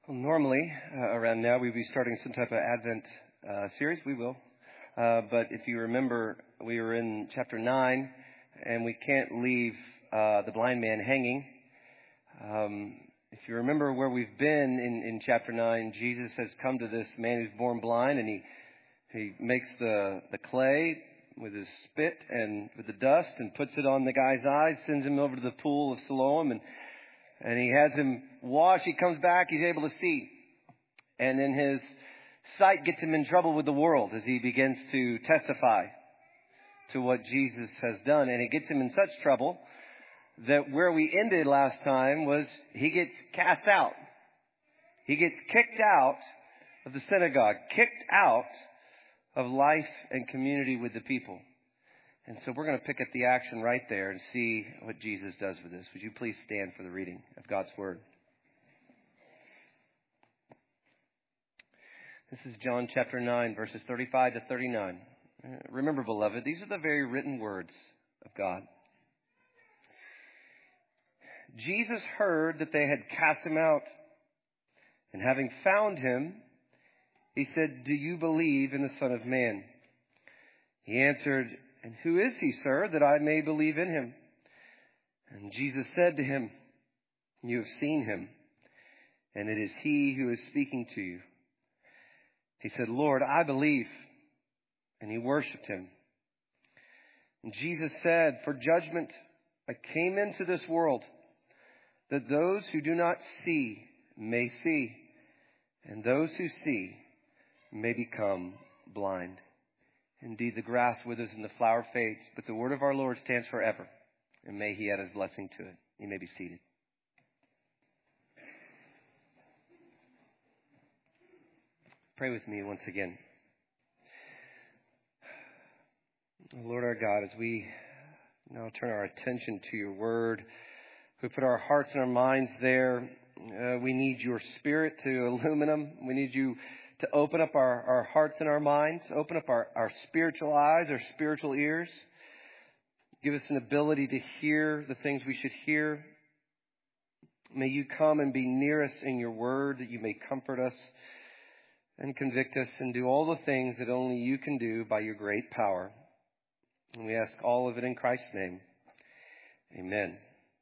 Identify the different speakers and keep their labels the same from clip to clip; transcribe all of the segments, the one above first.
Speaker 1: Well, normally, around now, we'd be starting some type of Advent series. We will. But if you remember, we were in chapter 9, and we can't leave the blind man hanging. If you remember where we've been in chapter 9, Jesus has come to this man who's born blind, and he makes the clay with his spit and with the dust and puts it on the guy's eyes, sends him over to the pool of Siloam, and he has him wash. He comes back. He's able to see. And then his sight gets him in trouble with the world as he begins to testify to what Jesus has done. And it gets him in such trouble that where we ended last time was he gets cast out. He gets kicked out of the synagogue, kicked out of life and community with the people. And so we're going to pick up the action right there and see what Jesus does with this. Would you please stand for the reading of God's Word? This is John chapter 9, verses 35 to 39. Remember, beloved, these are the very written words of God. Jesus heard that they had cast him out, and having found him, he said, "Do you believe in the Son of Man?" He answered, "And who is he, sir, that I may believe in him?" And Jesus said to him, "You have seen him, and it is he who is speaking to you." He said, "Lord, I believe." And he worshiped him. And Jesus said, "For judgment I came into this world, that those who do not see may see, and those who see may become blind. Indeed, the grass withers and the flower fades, but the word of our Lord stands forever. And may he add his blessing to it." You may be seated. Pray with me once again. Lord our God, as we now turn our attention to your word, we put our hearts and our minds there. We need your Spirit to illumine them. We need you to open up our hearts and our minds, open up our spiritual eyes, our spiritual ears. Give us an ability to hear the things we should hear. May you come and be near us in your word, that you may comfort us and convict us and do all the things that only you can do by your great power. And we ask all of it in Christ's name. Amen.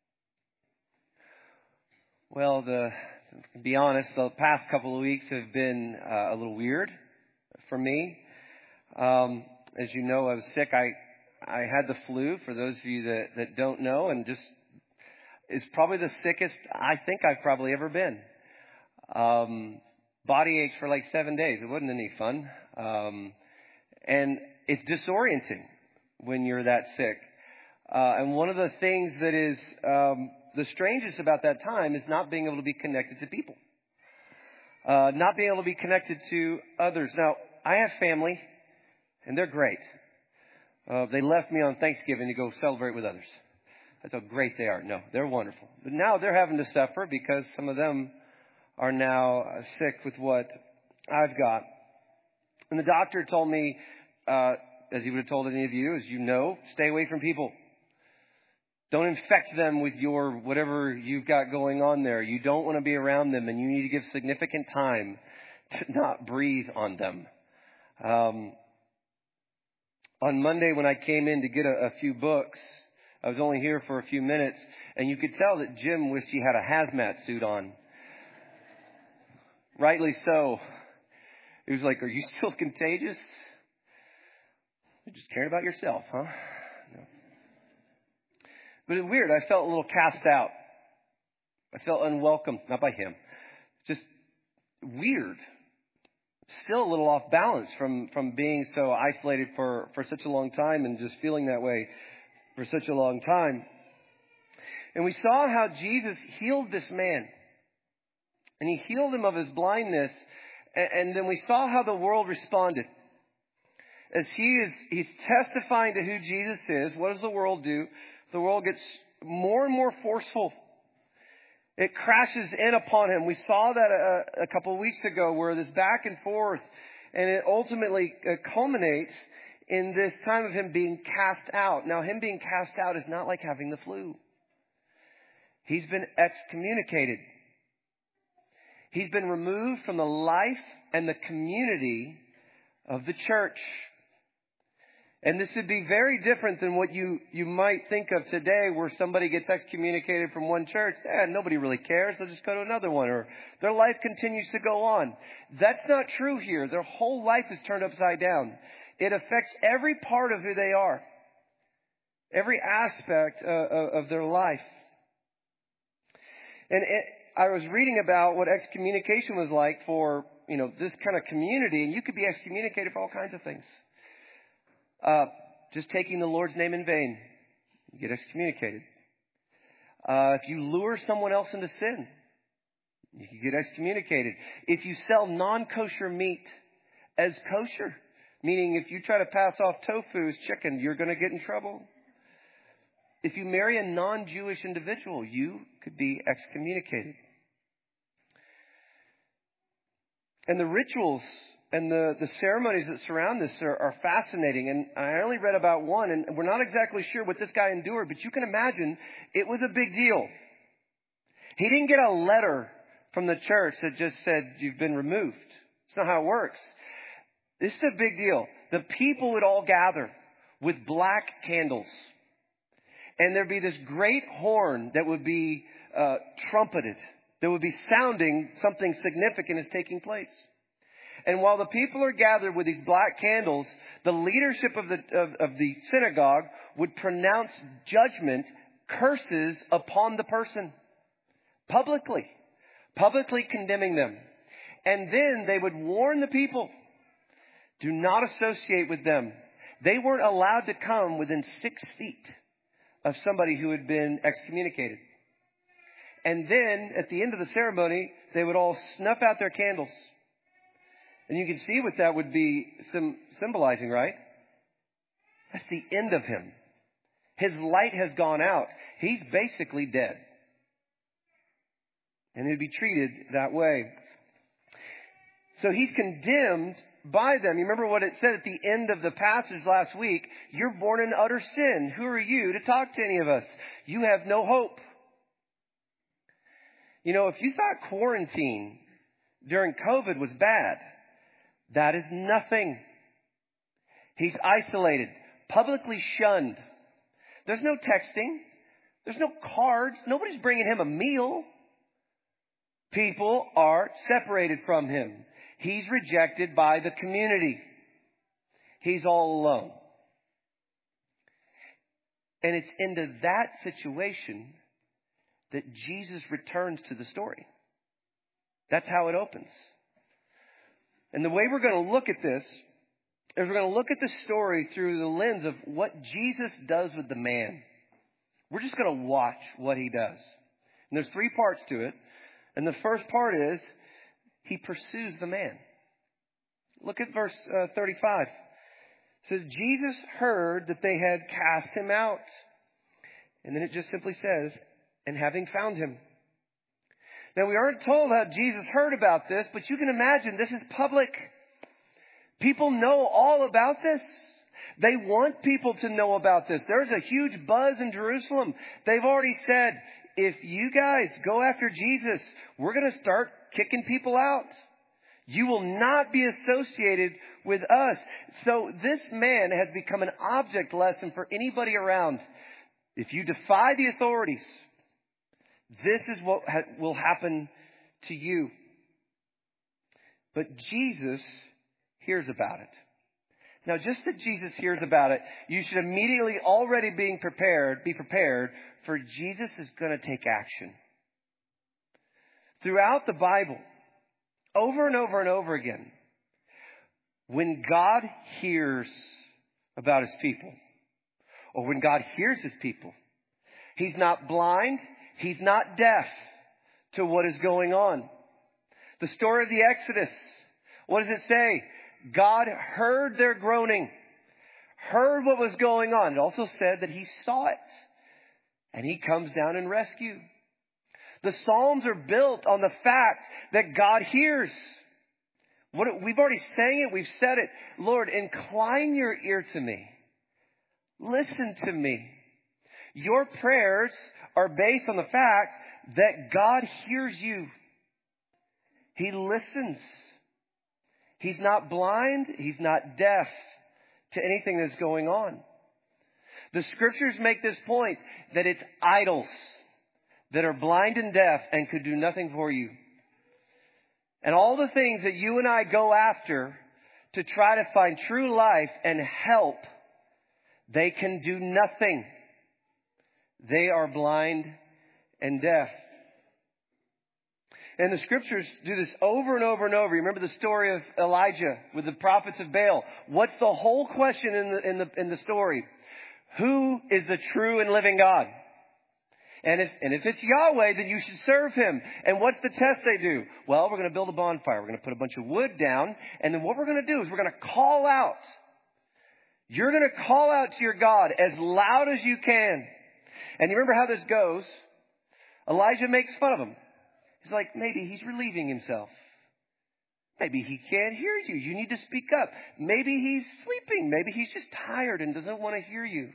Speaker 1: Well, to be honest, the past couple of weeks have been a little weird for me. As you know, I was sick. I had the flu, for those of you that don't know, and just is probably the sickest I think I've probably ever been. Body aches for like 7 days. It wasn't any fun. And it's disorienting when you're that sick. And one of the things that is the strangest about that time is not being able to be connected to people. Not being able to be connected to others. Now, I have family, and they're great. They left me on Thanksgiving to go celebrate with others. That's how great they are. No, they're wonderful. But now they're having to suffer because some of them are now sick with what I've got. And the doctor told me, as he would have told any of you, as you know, stay away from people. Don't infect them with your whatever you've got going on there. You don't want to be around them, and you need to give significant time to not breathe on them. On Monday, when I came in to get a few books, I was only here for a few minutes, and you could tell that Jim wished he had a hazmat suit on. Rightly so. He was like, "Are you still contagious? You're just caring about yourself, huh?" No. But it's weird. I felt a little cast out. I felt unwelcome. Not by him. Just weird. Still a little off balance from being so isolated for such a long time and just feeling that way for such a long time. And we saw how Jesus healed this man. And he healed him of his blindness. And then we saw how the world responded. As he's testifying to who Jesus is, what does the world do? The world gets more and more forceful. It crashes in upon him. We saw that a couple of weeks ago, where this back and forth, and it ultimately culminates in this time of him being cast out. Now, him being cast out is not like having the flu. He's been excommunicated. He's been removed from the life and the community of the church. And this would be very different than what you might think of today, where somebody gets excommunicated from one church. Nobody really cares. They'll just go to another one, or their life continues to go on. That's not true here. Their whole life is turned upside down. It affects every part of who they are, every aspect of their life. And I was reading about what excommunication was like for, this kind of community, and you could be excommunicated for all kinds of things. Just taking the Lord's name in vain, you get excommunicated. If you lure someone else into sin, you can get excommunicated. If you sell non-kosher meat as kosher, meaning if you try to pass off tofu as chicken, you're going to get in trouble. If you marry a non-Jewish individual, you could be excommunicated. And the rituals and the ceremonies that surround this are fascinating. And I only read about one, and we're not exactly sure what this guy endured, but you can imagine it was a big deal. He didn't get a letter from the church that just said, you've been removed. It's not how it works. This is a big deal. The people would all gather with black candles. And there'd be this great horn that would be trumpeted, that would be sounding something significant is taking place. And while the people are gathered with these black candles, the leadership of the synagogue would pronounce judgment, curses upon the person, publicly condemning them. And then they would warn the people, do not associate with them. They weren't allowed to come within 6 feet of somebody who had been excommunicated. And then at the end of the ceremony, they would all snuff out their candles. And you can see what that would be symbolizing, right? That's the end of him. His light has gone out. He's basically dead. And he'd be treated that way. So he's condemned by them. You remember what it said at the end of the passage last week? You're born in utter sin. Who are you to talk to any of us? You have no hope. If you thought quarantine during COVID was bad, that is nothing. He's isolated, publicly shunned. There's no texting. There's no cards. Nobody's bringing him a meal. People are separated from him. He's rejected by the community. He's all alone. And it's into that situation that Jesus returns to the story. That's how it opens. And the way we're going to look at this is we're going to look at the story through the lens of what Jesus does with the man. We're just going to watch what he does. And there's 3 parts to it. And the first part is he pursues the man. Look at verse 35. It says, Jesus heard that they had cast him out. And then it just simply says, and having found him. Now, we aren't told how Jesus heard about this, but you can imagine this is public. People know all about this. They want people to know about this. There's a huge buzz in Jerusalem. They've already said, if you guys go after Jesus, we're going to start kicking people out. You will not be associated with us. So this man has become an object lesson for anybody around. If you defy the authorities, this is what will happen to you. But Jesus hears about it. Now, just that Jesus hears about it, you should immediately already be prepared for Jesus is going to take action. Throughout the Bible, over and over and over again, when God hears about his people, or when God hears his people, he's not blind, he's not deaf to what is going on. The story of the Exodus, what does it say? God heard their groaning, heard what was going on. It also said that he saw it, and he comes down and rescues. The Psalms are built on the fact that God hears. We've already sang it, we've said it. Lord, incline your ear to me. Listen to me. Your prayers are based on the fact that God hears you. He listens. He's not blind. He's not deaf to anything that's going on. The scriptures make this point that it's idols that are blind and deaf and could do nothing for you. And all the things that you and I go after to try to find true life and help, they can do nothing. They are blind and deaf. And the scriptures do this over and over and over. You remember the story of Elijah with the prophets of Baal. What's the whole question in the story? Who is the true and living God? And if it's Yahweh, then you should serve Him. And what's the test they do? Well, we're going to build a bonfire. We're going to put a bunch of wood down. And then what we're going to do is we're going to call out. You're going to call out to your God as loud as you can. And you remember how this goes. Elijah makes fun of him. He's like, maybe he's relieving himself. Maybe he can't hear you. You need to speak up. Maybe he's sleeping. Maybe he's just tired and doesn't want to hear you.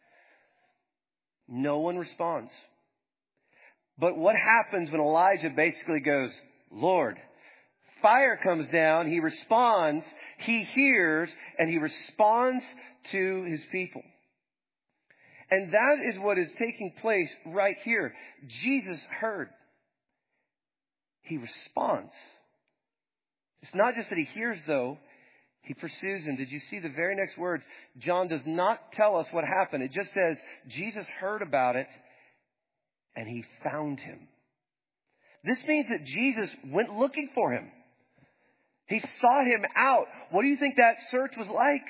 Speaker 1: No one responds. But what happens when Elijah basically goes, Lord, fire comes down, he responds, he hears, and he responds to his people. And that is what is taking place right here. Jesus heard. He responds. It's not just that he hears, though. He pursues him. Did you see the very next words? John does not tell us what happened. It just says Jesus heard about it and he found him. This means that Jesus went looking for him. He sought him out. What do you think that search was like?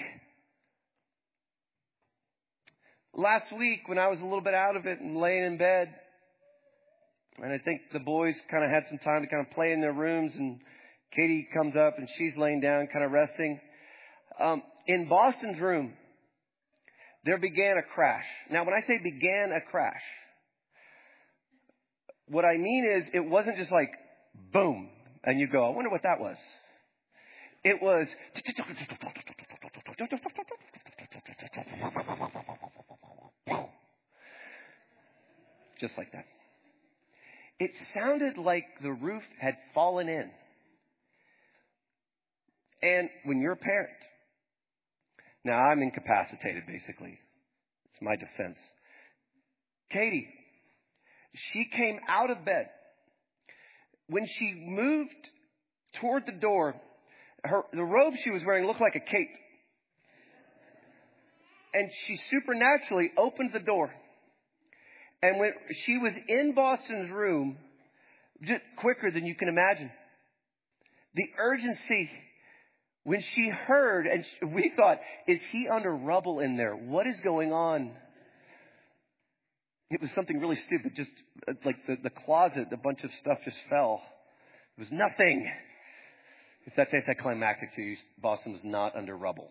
Speaker 1: Last week when I was a little bit out of it and laying in bed, and I think the boys kind of had some time to kind of play in their rooms, and Katie comes up and she's laying down kind of resting. In Boston's room, there began a crash. Now, when I say began a crash, what I mean is it wasn't just like boom, and you go, I wonder what that was. It was just like that. It sounded like the roof had fallen in. And when you're a parent, now I'm incapacitated basically. It's my defense. Katie, she came out of bed. When she moved toward the door, the robe she was wearing looked like a cape. And she supernaturally opened the door. And when she was in Boston's room, just quicker than you can imagine. The urgency when she heard, and we thought, is he under rubble in there? What is going on? It was something really stupid. Just like the closet, a bunch of stuff just fell. It was nothing. If that's anticlimactic to you, Boston was not under rubble.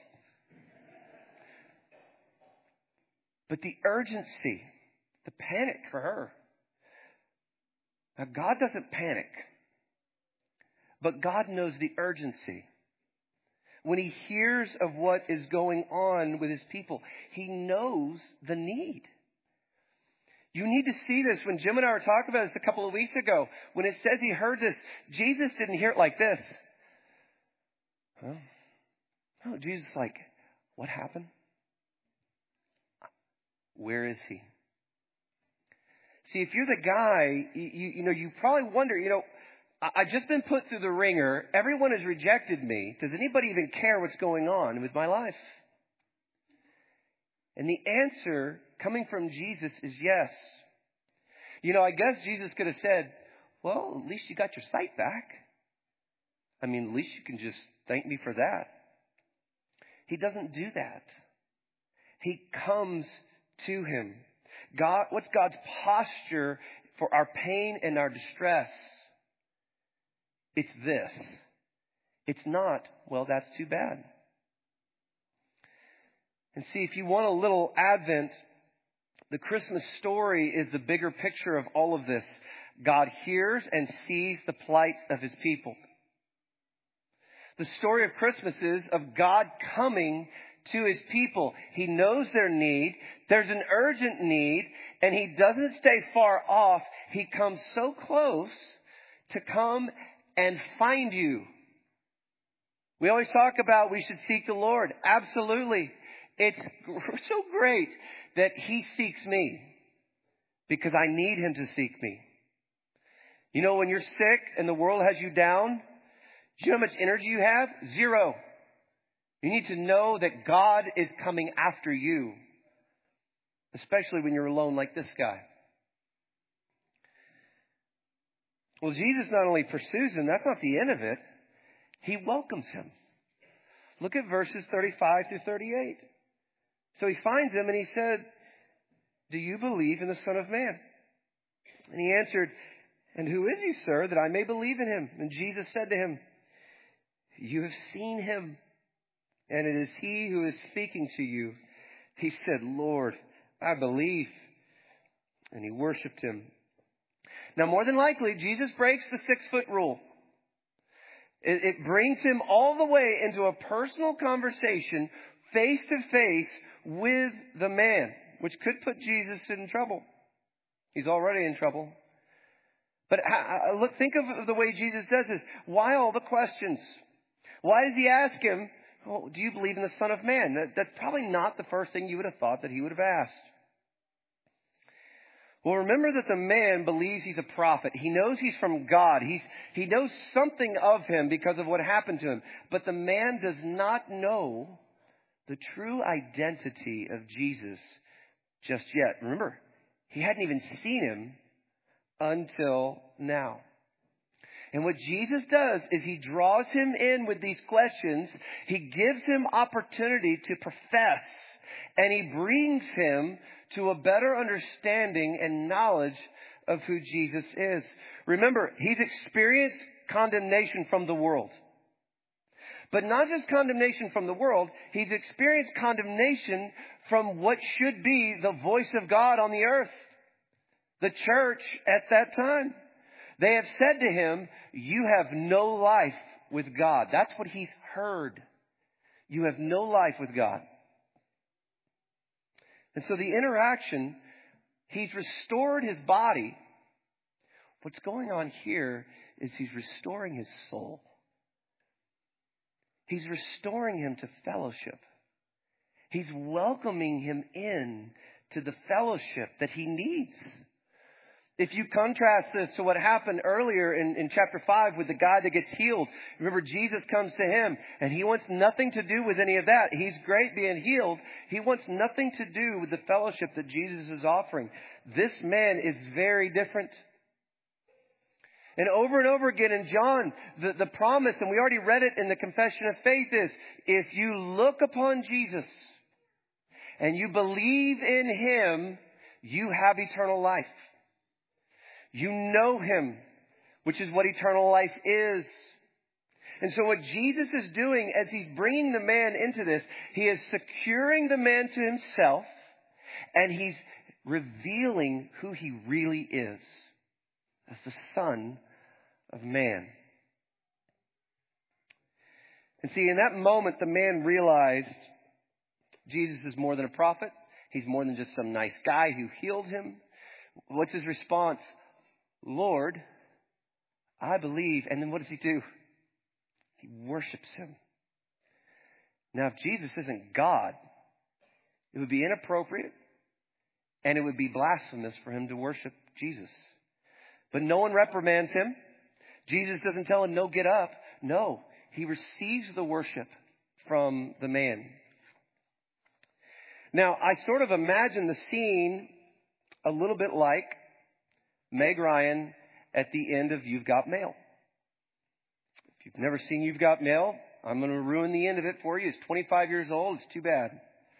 Speaker 1: But the urgency, the panic for her. Now, God doesn't panic. But God knows the urgency. When he hears of what is going on with his people, he knows the need. You need to see this. When Jim and I were talking about this a couple of weeks ago, when it says he heard this, Jesus didn't hear it like this. Huh? No, Jesus is like, what happened? Where is he? See, if you're the guy, you probably wonder, I've just been put through the ringer. Everyone has rejected me. Does anybody even care what's going on with my life? And the answer coming from Jesus is yes. I guess Jesus could have said, well, at least you got your sight back. At least you can just thank me for that. He doesn't do that. He comes to him. What's God's posture for our pain and our distress? It's this. It's not, well, that's too bad. And see, if you want a little Advent, the Christmas story is the bigger picture of all of this. God hears and sees the plight of his people. The story of Christmas is of God coming to his people. He knows their need. There's an urgent need, and he doesn't stay far off. He comes so close to come and find you. We always talk about we should seek the Lord. Absolutely. It's so great that He seeks me because I need Him to seek me. You know, when you're sick and the world has you down, do you know how much energy you have? Zero. You need to know that God is coming after you, especially when you're alone like this guy. Well, Jesus not only pursues him, that's not the end of it. He welcomes him. Look at verses 35 through 38. So he finds him and he said, "Do you believe in the Son of Man?" And he answered, "And who is he, sir, that I may believe in him?" And Jesus said to him, "You have seen him, and it is he who is speaking to you." He said, "Lord, I believe." And he worshiped him. Now, more than likely, Jesus breaks the 6-foot rule. It brings him all the way into a personal conversation, face to face with the man, which could put Jesus in trouble. He's already in trouble. But look, think of the way Jesus does this. Why all the questions? Why does he ask him, "Oh, do you believe in the Son of Man?" That's probably not the first thing you would have thought that he would have asked. Well, remember that the man believes he's a prophet. He knows he's from God. He knows something of him because of what happened to him. But the man does not know the true identity of Jesus just yet. Remember, he hadn't even seen him until now. And what Jesus does is he draws him in with these questions. He gives him opportunity to profess. And he brings him to a better understanding and knowledge of who Jesus is. Remember, he's experienced condemnation from the world. But not just condemnation from the world, he's experienced condemnation from what should be the voice of God on the earth. The church at that time. They have said to him, "You have no life with God." That's what he's heard. You have no life with God. And so the interaction, he's restored his body. What's going on here is he's restoring his soul. He's restoring him to fellowship. He's welcoming him in to the fellowship that he needs. If you contrast this to what happened earlier in chapter 5 with the guy that gets healed, remember Jesus comes to him and he wants nothing to do with any of that. He's great being healed. He wants nothing to do with the fellowship that Jesus is offering. This man is very different. And over again in John, the promise, and we already read it in the Confession of Faith, is if you look upon Jesus and you believe in him, you have eternal life. You know him, which is what eternal life is. And so what Jesus is doing as he's bringing the man into this, he is securing the man to himself and he's revealing who he really is as the Son of Man. And see, in that moment, the man realized Jesus is more than a prophet. He's more than just some nice guy who healed him. What's his response? "Lord, I believe." And then what does he do? He worships him. Now, if Jesus isn't God, it would be inappropriate and it would be blasphemous for him to worship Jesus. But no one reprimands him. Jesus doesn't tell him, "No, get up." No, he receives the worship from the man. Now, I sort of imagine the scene a little bit like Meg Ryan at the end of You've Got Mail. If you've never seen You've Got Mail, I'm going to ruin the end of it for you. It's 25 years old. It's too bad.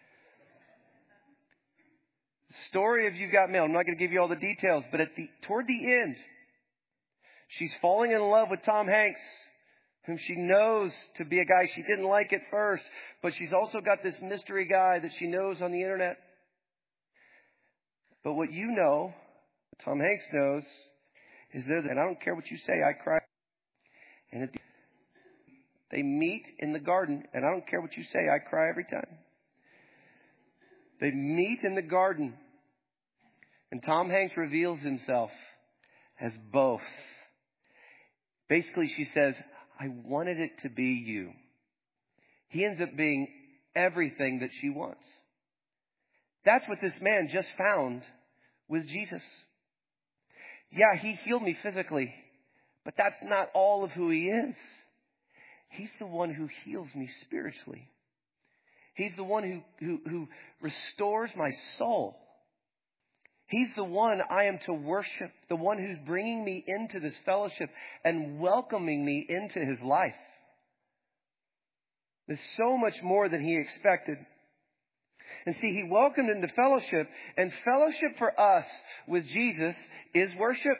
Speaker 1: The story of You've Got Mail, I'm not going to give you all the details, but toward the end, she's falling in love with Tom Hanks, whom she knows to be a guy she didn't like at first, but she's also got this mystery guy that she knows on the internet. But what you know, Tom Hanks knows, is there, and I don't care what you say, I cry. And they meet in the garden, and I don't care what you say, I cry every time. They meet in the garden, and Tom Hanks reveals himself as both. Basically, she says, I wanted it to be you. He ends up being everything that she wants. That's what this man just found with Jesus. Yeah, he healed me physically, but that's not all of who he is. He's the one who heals me spiritually. He's the one who restores my soul. He's the one I am to worship, the one who's bringing me into this fellowship and welcoming me into his life. There's so much more than he expected. And see, he welcomed into fellowship, and fellowship for us with Jesus is worship.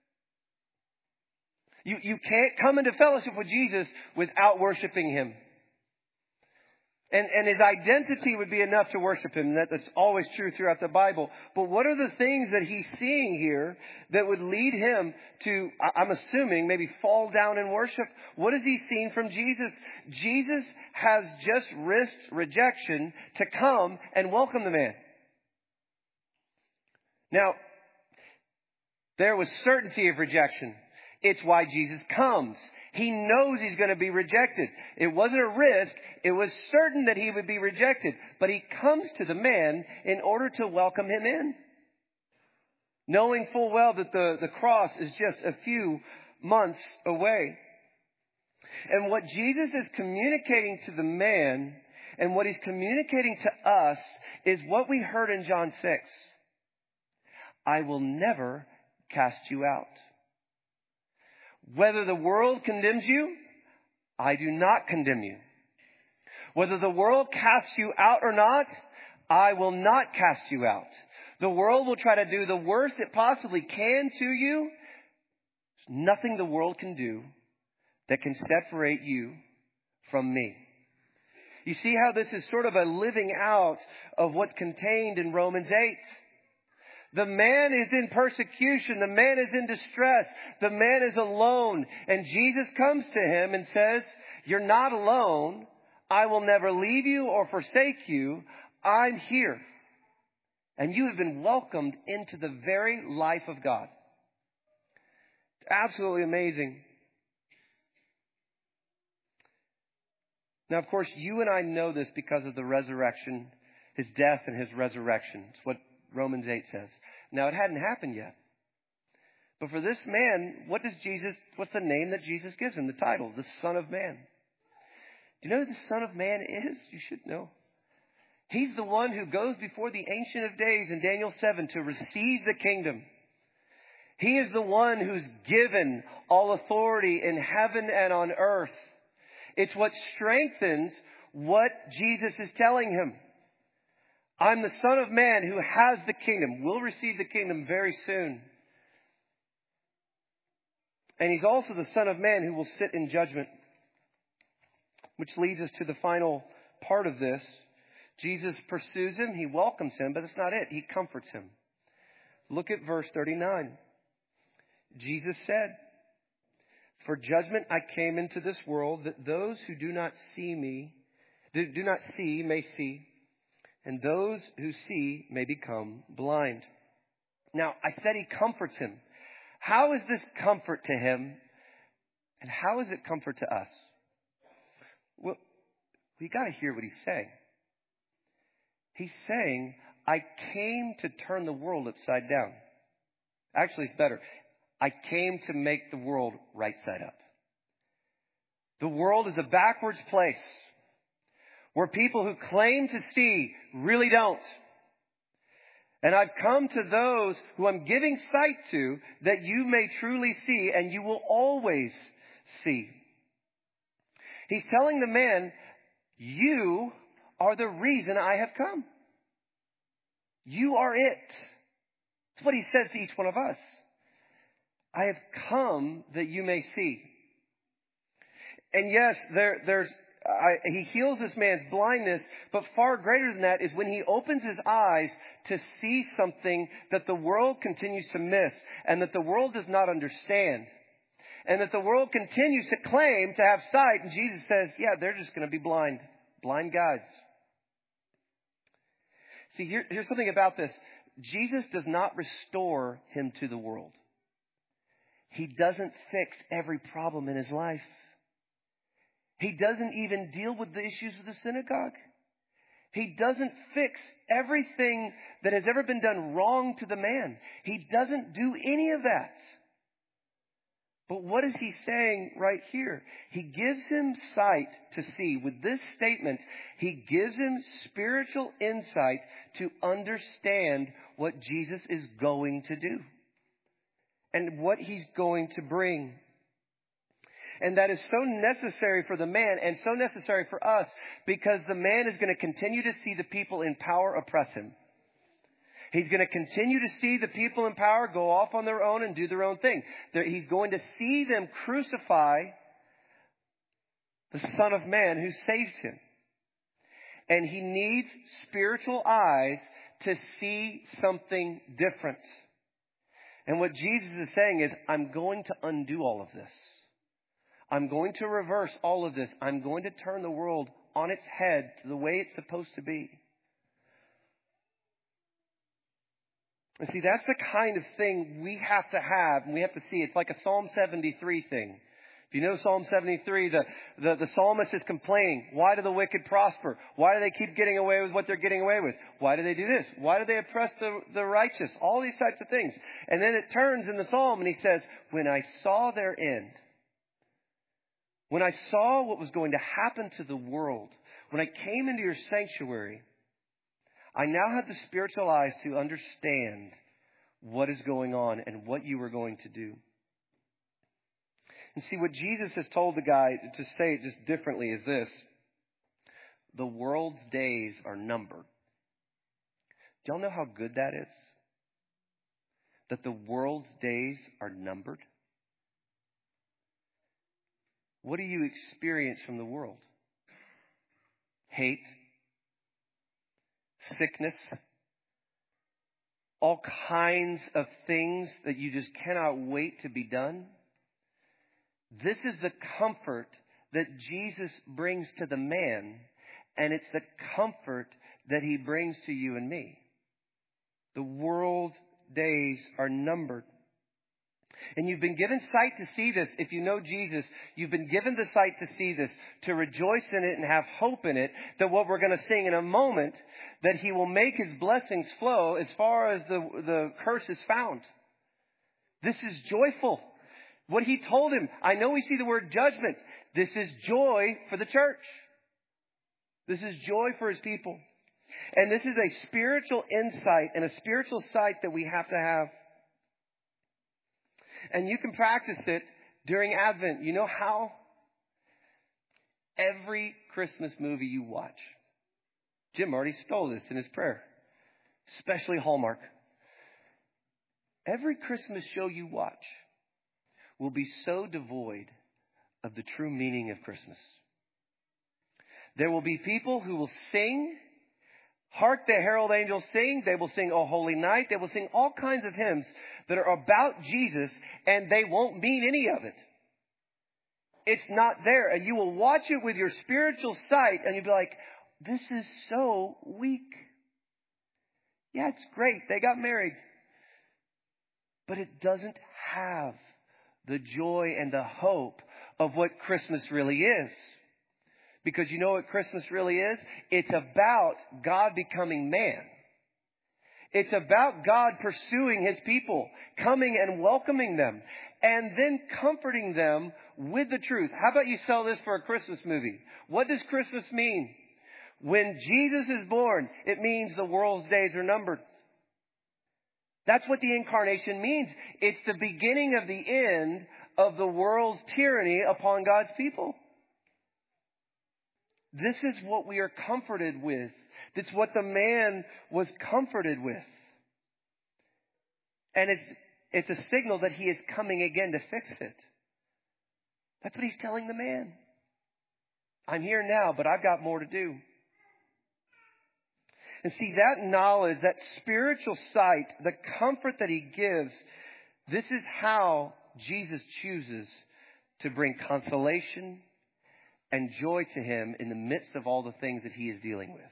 Speaker 1: You can't come into fellowship with Jesus without worshiping him. And his identity would be enough to worship him. That's always true throughout the Bible. But what are the things that he's seeing here that would lead him to, I'm assuming, maybe fall down in worship? What is he seeing from Jesus? Jesus has just risked rejection to come and welcome the man. Now, there was certainty of rejection. It's why Jesus comes. He knows he's going to be rejected. It wasn't a risk. It was certain that he would be rejected. But he comes to the man in order to welcome him in, knowing full well that the cross is just a few months away. And what Jesus is communicating to the man and what he's communicating to us is what we heard in John 6. I will never cast you out. Whether the world condemns you, I do not condemn you. Whether the world casts you out or not, I will not cast you out. The world will try to do the worst it possibly can to you. There's nothing the world can do that can separate you from me. You see how this is sort of a living out of what's contained in Romans 8. The man is in persecution. The man is in distress. The man is alone. And Jesus comes to him and says, you're not alone. I will never leave you or forsake you. I'm here. And you have been welcomed into the very life of God. It's absolutely amazing. Now, of course, you and I know this because of the resurrection, his death and his resurrection. It's what Romans 8 says. Now, it hadn't happened yet. But for this man, what's the name that Jesus gives him? The title, the Son of Man. Do you know who the Son of Man is? You should know. He's the one who goes before the Ancient of Days in Daniel 7 to receive the kingdom. He is the one who's given all authority in heaven and on earth. It's what strengthens what Jesus is telling him. I'm the Son of Man who has the kingdom. Will receive the kingdom very soon. And he's also the Son of Man who will sit in judgment. Which leads us to the final part of this. Jesus pursues him. He welcomes him, but it's not it. He comforts him. Look at verse 39. Jesus said, for judgment I came into this world, that those who do not see may see, and those who see may become blind. Now, I said he comforts him. How is this comfort to him? And how is it comfort to us? Well, we got to hear what he's saying. He's saying, I came to turn the world upside down. Actually, it's better. I came to make the world right side up. The world is a backwards place where people who claim to see really don't. And I've come to those who I'm giving sight to that you may truly see and you will always see. He's telling the man, you are the reason I have come. You are it. That's what he says to each one of us. I have come that you may see. And yes, he heals this man's blindness, but far greater than that is when he opens his eyes to see something that the world continues to miss and that the world does not understand. And that the world continues to claim to have sight. And Jesus says, yeah, they're just going to be blind guides. See, here's something about this. Jesus does not restore him to the world. He doesn't fix every problem in his life. He doesn't even deal with the issues with the synagogue. He doesn't fix everything that has ever been done wrong to the man. He doesn't do any of that. But what is he saying right here? He gives him sight to see. With this statement, he gives him spiritual insight to understand what Jesus is going to do and what he's going to bring. And that is so necessary for the man and so necessary for us, because the man is going to continue to see the people in power oppress him. He's going to continue to see the people in power go off on their own and do their own thing. He's going to see them crucify the Son of Man who saved him. And he needs spiritual eyes to see something different. And what Jesus is saying is, I'm going to undo all of this. I'm going to reverse all of this. I'm going to turn the world on its head to the way it's supposed to be. And see, that's the kind of thing we have to have, and we have to see. It's like a Psalm 73 thing. If you know Psalm 73, the psalmist is complaining. Why do the wicked prosper? Why do they keep getting away with what they're getting away with? Why do they do this? Why do they oppress the righteous? All these types of things. And then it turns in the psalm and he says, when I saw their end, when I saw what was going to happen to the world, when I came into your sanctuary, I now have the spiritual eyes to understand what is going on and what you are going to do. And see, what Jesus has told the guy, to say it just differently, is this: the world's days are numbered. Do y'all know how good that is? That the world's days are numbered? What do you experience from the world? Hate, sickness, all kinds of things that you just cannot wait to be done. This is the comfort that Jesus brings to the man, and it's the comfort that he brings to you and me. The world's days are numbered. And you've been given sight to see this. If you know Jesus, you've been given the sight to see this, to rejoice in it and have hope in it, that what we're going to sing in a moment, that he will make his blessings flow as far as the curse is found. This is joyful. What he told him, I know we see the word judgment. This is joy for the church. This is joy for his people. And this is a spiritual insight and a spiritual sight that we have to have. And you can practice it during Advent. You know how? Every Christmas movie you watch. Jim already stole this in his prayer. Especially Hallmark. Every Christmas show you watch will be so devoid of the true meaning of Christmas. There will be people who will sing, "Hark the Herald Angels Sing." They will sing "O Holy Night." They will sing all kinds of hymns that are about Jesus, and they won't mean any of it. It's not there. And you will watch it with your spiritual sight, and you'll be like, this is so weak. Yeah, it's great. They got married. But it doesn't have the joy and the hope of what Christmas really is. Because you know what Christmas really is? It's about God becoming man. It's about God pursuing his people, coming and welcoming them, and then comforting them with the truth. How about you sell this for a Christmas movie? What does Christmas mean? When Jesus is born, it means the world's days are numbered. That's what the incarnation means. It's the beginning of the end of the world's tyranny upon God's people. This is what we are comforted with. That's what the man was comforted with. And it's a signal that he is coming again to fix it. That's what he's telling the man. I'm here now, but I've got more to do. And see, that knowledge, that spiritual sight, the comfort that he gives, this is how Jesus chooses to bring consolation and joy to him in the midst of all the things that he is dealing with.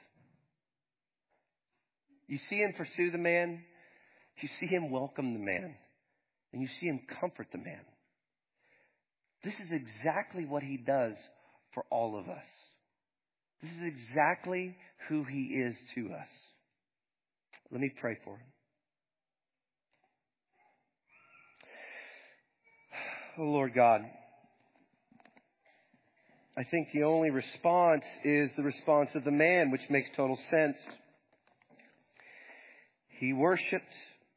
Speaker 1: You see him pursue the man. You see him welcome the man. and you see him comfort the man. This is exactly what he does for all of us. This is exactly who he is to us. Let me pray for him. Oh, Lord God, I think the only response is the response of the man, which makes total sense. He worshiped.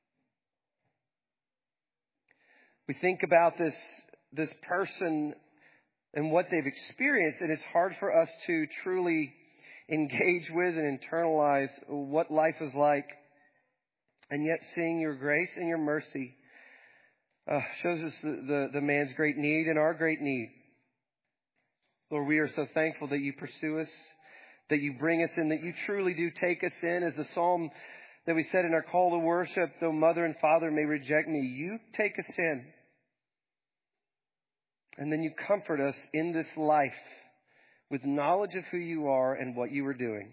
Speaker 1: We think about this person and what they've experienced, and it's hard for us to truly engage with and internalize what life is like. And yet seeing your grace and your mercy shows us the man's great need and our great need. Lord, we are so thankful that you pursue us, that you bring us in, that you truly do take us in. As the psalm that we said in our call to worship, though mother and father may reject me, you take us in. And then you comfort us in this life with knowledge of who you are and what you are doing.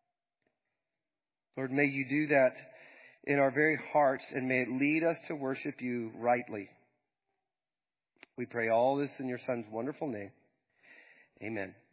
Speaker 1: Lord, may you do that in our very hearts, and may it lead us to worship you rightly. We pray all this in your Son's wonderful name. Amen.